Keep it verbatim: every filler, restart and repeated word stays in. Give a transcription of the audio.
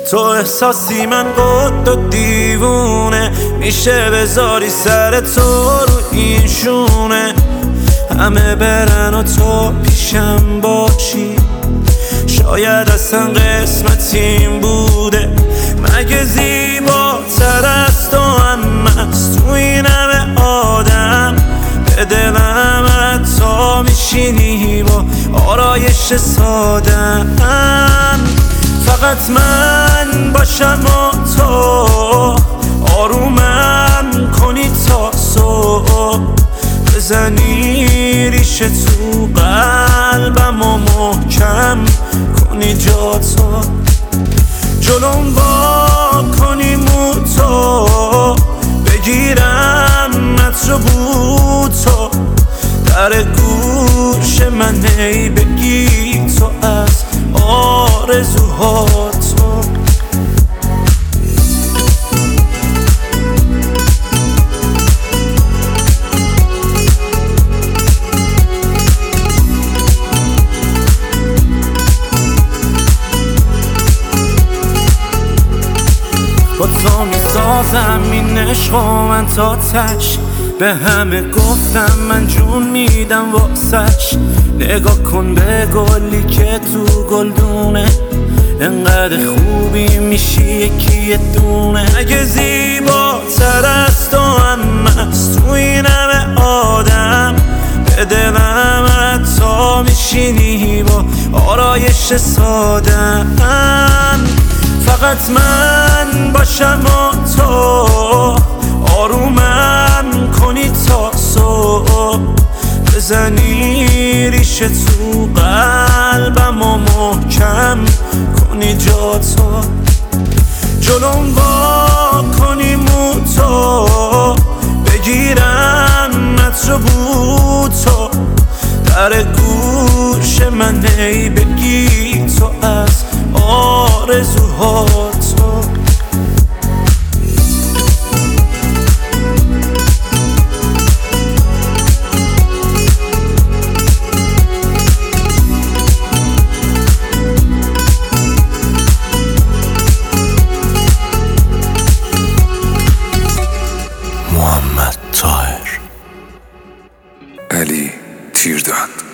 تو احساسی من قد و دیوونه، میشه بذاری سر تو رو این شونه، همه برن و تو پیشم باشی. شاید اصلا قسمتیم بوده، مگه زیباتر از تو هم از تو این همه آدم. به دلم حتی میشینی با آرایش سادم، فقط من باشم و تو آرومم کنی تا صبح، بزنی ریشه تو قلبم و محکم کنی جا تو، جلوم با کنی مو تو، بگیرم عطر بو تو، در گوش من ای بگی تو از آرزوها تو. با تو میسازم این عشق و من تا تش، به همه گفتم من جون میدم واسش. نگاه کن به گلی که تو گلدونه، انقدر خوبی میشی یکی دونه، اگه زیباتر از تو هم از تو این همه آدم. به دلم حتی میشینی با آرایش سادم، فقط من باشم و تو آرومم کنی تا صبح، بزنی ریشه تو قلبم و محکم کنی جا تو، جلوم با کنی مو تو، بگیرم عطر بو تو، در گوش من ای بگی تو از آرزوها تو. محمد طاهر، علی تیردان.